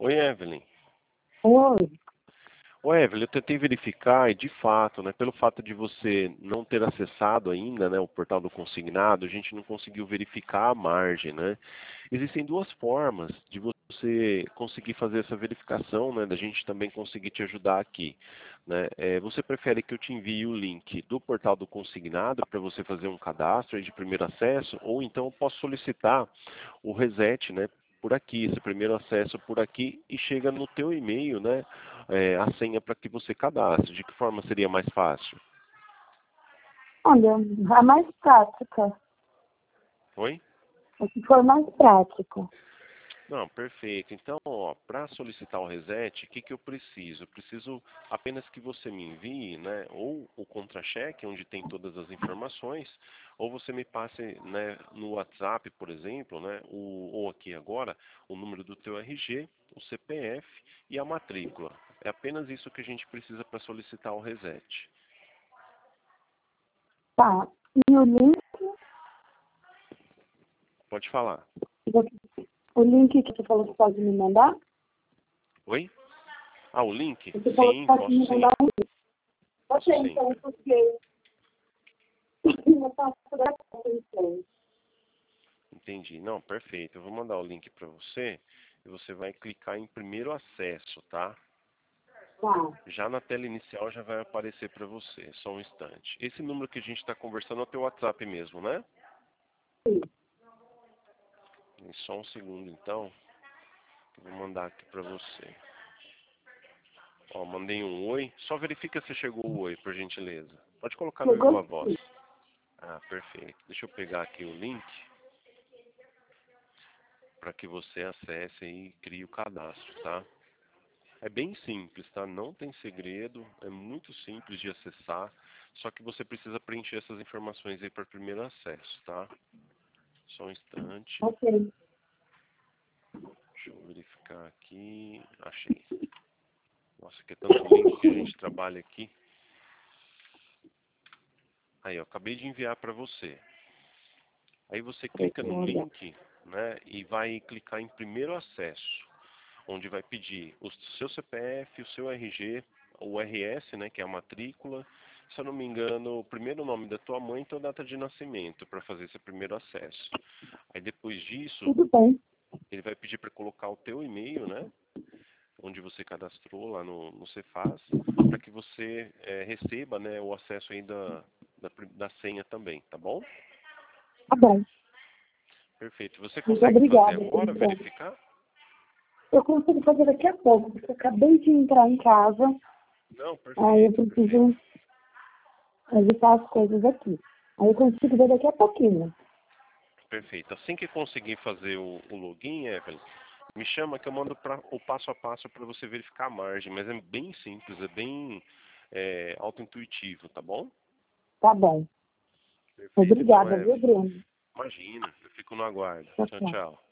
Oi, Evelyn. Oi. Oi, Evelyn, eu tentei verificar e, de fato, né, pelo fato de você não ter acessado ainda, né, o portal do consignado, a gente não conseguiu verificar a margem, né? Existem duas formas de você conseguir fazer essa verificação, né, da gente também conseguir te ajudar aqui, né? Você prefere que eu te envie o link do portal do consignado para você fazer um cadastro aí de primeiro acesso, ou então eu posso solicitar o reset, né, por aqui, esse primeiro acesso por aqui, e chega no teu e-mail, né, a senha para que você cadastre. De que forma seria mais fácil? Olha, a mais prática. Oi? O que for mais prático. Não, perfeito. Então, para solicitar o reset, o que, que eu preciso? Eu preciso apenas que você me envie, né, ou o contra-cheque, onde tem todas as informações, ou você me passe, né, no WhatsApp, por exemplo, né, ou aqui agora, o número do teu RG, o CPF e a matrícula. É apenas isso que a gente precisa para solicitar o reset. Tá. E o link, Pode falar. o link que você falou que pode me mandar? Oi? Ah, o link? Você falou que Sim, pode posso me sim. mandar um link. Ok, Sim. então, porque eu faço então. Entendi. Não, perfeito. Eu vou mandar o link para você e você vai clicar em primeiro acesso, tá? Tá. Já na tela inicial já vai aparecer para você. Só um instante. Esse número que a gente está conversando é o teu WhatsApp mesmo, né? Sim. Só um segundo, então. Eu vou mandar aqui para você. Ó, mandei um oi. Só verifica se chegou o oi, por gentileza. Pode colocar no Viva Chegou? Voz. Ah, perfeito. Deixa eu pegar aqui o link para que você acesse e crie o cadastro, tá? É bem simples, tá? Não tem segredo, é muito simples de acessar, só que você precisa preencher essas informações aí para primeiro acesso, tá? Só um instante, Ok. deixa eu verificar aqui, achei. Nossa, que é tanto link que a gente trabalha aqui. Aí, ó, acabei de enviar para você. Aí você clica no Olha. link, né, e vai clicar em primeiro acesso, onde vai pedir o seu CPF, o seu RG, o RS, né, que é a matrícula, se eu não me engano, o primeiro nome da tua mãe e tua data de nascimento para fazer esse primeiro acesso. Aí depois disso, Tudo bem. ele vai pedir para colocar o teu e-mail, né, onde você cadastrou lá no Cefaz, para que você receba, né, o acesso aí da senha também, tá bom? Tá bom. Perfeito. Você Muito consegue fazer obrigada. agora, Então, verificar? eu consigo fazer daqui a pouco, porque eu acabei de entrar em casa, Não, aí eu perfeito, perfeito. preciso editar as coisas aqui. Aí eu consigo ver daqui a pouquinho. Perfeito. Assim que conseguir fazer o login, Evelyn, me chama que eu mando o passo a passo para você verificar a margem, mas é bem simples, é bem auto-intuitivo, tá bom? Tá bom. Perfeito. Então, Obrigada, viu, Evelyn, Bruno? imagina, eu fico no aguardo. Tchau, Tchau, tchau. tchau.